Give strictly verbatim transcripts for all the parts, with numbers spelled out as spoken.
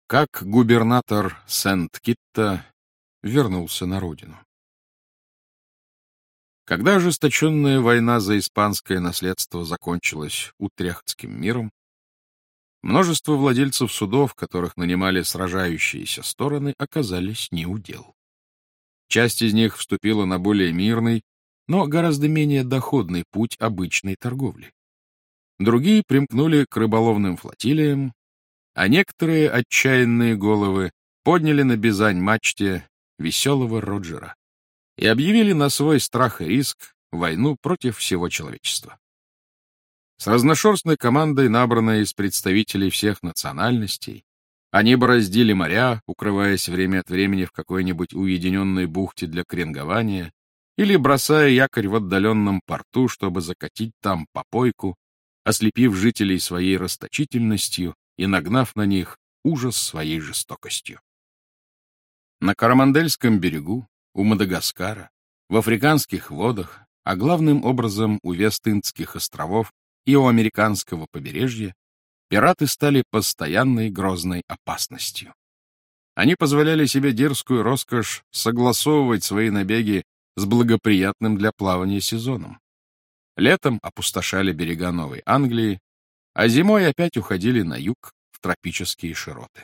Как губернатор Сент-Китта вернулся на родину. Когда ожесточенная война за испанское наследство закончилась Утрехтским миром, множество владельцев судов, которых нанимали сражающиеся стороны, оказались неудел. Часть из них вступила на более мирный, но гораздо менее доходный путь обычной торговли. Другие примкнули к рыболовным флотилиям, а некоторые отчаянные головы подняли на Бизань-мачте веселого Роджера и объявили на свой страх и риск войну против всего человечества. С разношерстной командой, набранной из представителей всех национальностей, они бороздили моря, укрываясь время от времени в какой-нибудь уединенной бухте для кренгования или бросая якорь в отдаленном порту, чтобы закатить там попойку, ослепив жителей своей расточительностью и нагнав на них ужас своей жестокостью. На Коромандельском берегу, у Мадагаскара, в африканских водах, а главным образом у Вест-Индских островов и у американского побережья, пираты стали постоянной грозной опасностью. Они позволяли себе дерзкую роскошь согласовывать свои набеги с благоприятным для плавания сезоном. Летом опустошали берега Новой Англии, а зимой опять уходили на юг в тропические широты.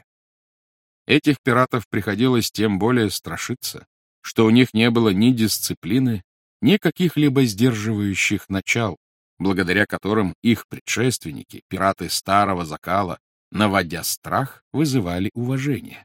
Этих пиратов приходилось тем более страшиться, что у них не было ни дисциплины, ни каких-либо сдерживающих начал, благодаря которым их предшественники, пираты старого закала, наводя страх, вызывали уважение.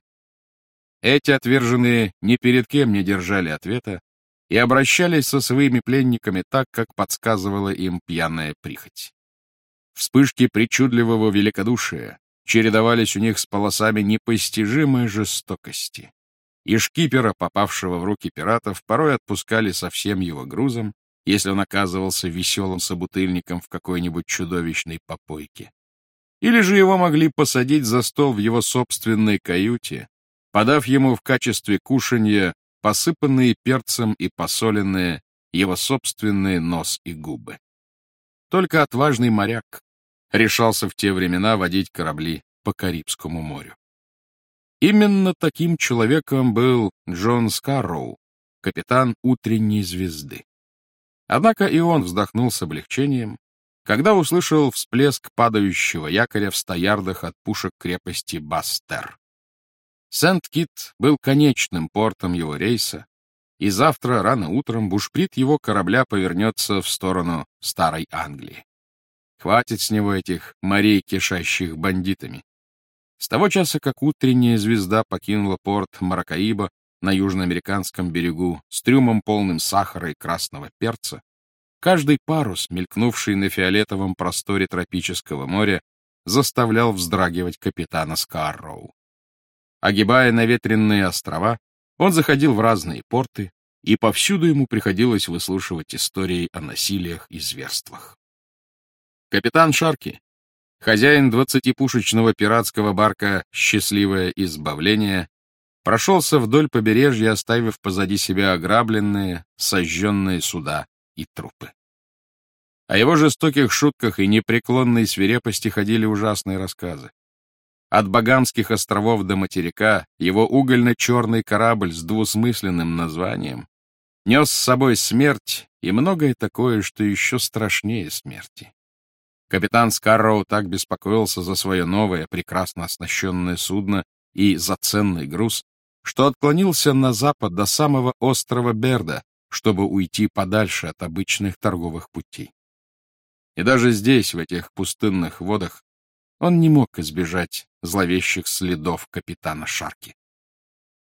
Эти отверженные ни перед кем не держали ответа и обращались со своими пленниками так, как подсказывала им пьяная прихоть. Вспышки причудливого великодушия чередовались у них с полосами непостижимой жестокости, и шкипера, попавшего в руки пиратов, порой отпускали со всем его грузом, если он оказывался веселым собутыльником в какой-нибудь чудовищной попойке. Или же его могли посадить за стол в его собственной каюте, подав ему в качестве кушанья посыпанные перцем и посоленные его собственные нос и губы. Только отважный моряк решался в те времена водить корабли по Карибскому морю. Именно таким человеком был Джон Скарроу, капитан «Утренней звезды». Однако и он вздохнул с облегчением, когда услышал всплеск падающего якоря в ста ярдах от пушек крепости Бастер. Сент-Китт был конечным портом его рейса, и завтра рано утром бушприт его корабля повернется в сторону Старой Англии. Хватит с него этих морей, кишащих бандитами. С того часа, как утренняя звезда покинула порт Маракаиба на южноамериканском берегу с трюмом полным сахара и красного перца, каждый парус, мелькнувший на фиолетовом просторе тропического моря, заставлял вздрагивать капитана Скарроу. Огибая наветренные острова, он заходил в разные порты, и повсюду ему приходилось выслушивать истории о насилиях и зверствах. Капитан Шарки, хозяин двадцатипушечного пиратского барка «Счастливое избавление», прошелся вдоль побережья, оставив позади себя ограбленные, сожженные суда и трупы. О его жестоких шутках и непреклонной свирепости ходили ужасные рассказы. От Багамских островов до материка его угольно-черный корабль с двусмысленным названием нес с собой смерть и многое такое, что еще страшнее смерти. Капитан Скарроу так беспокоился за свое новое, прекрасно оснащенное судно и за ценный груз, что отклонился на запад до самого острова Берда, чтобы уйти подальше от обычных торговых путей. И даже здесь, в этих пустынных водах, он не мог избежать зловещих следов капитана Шарки.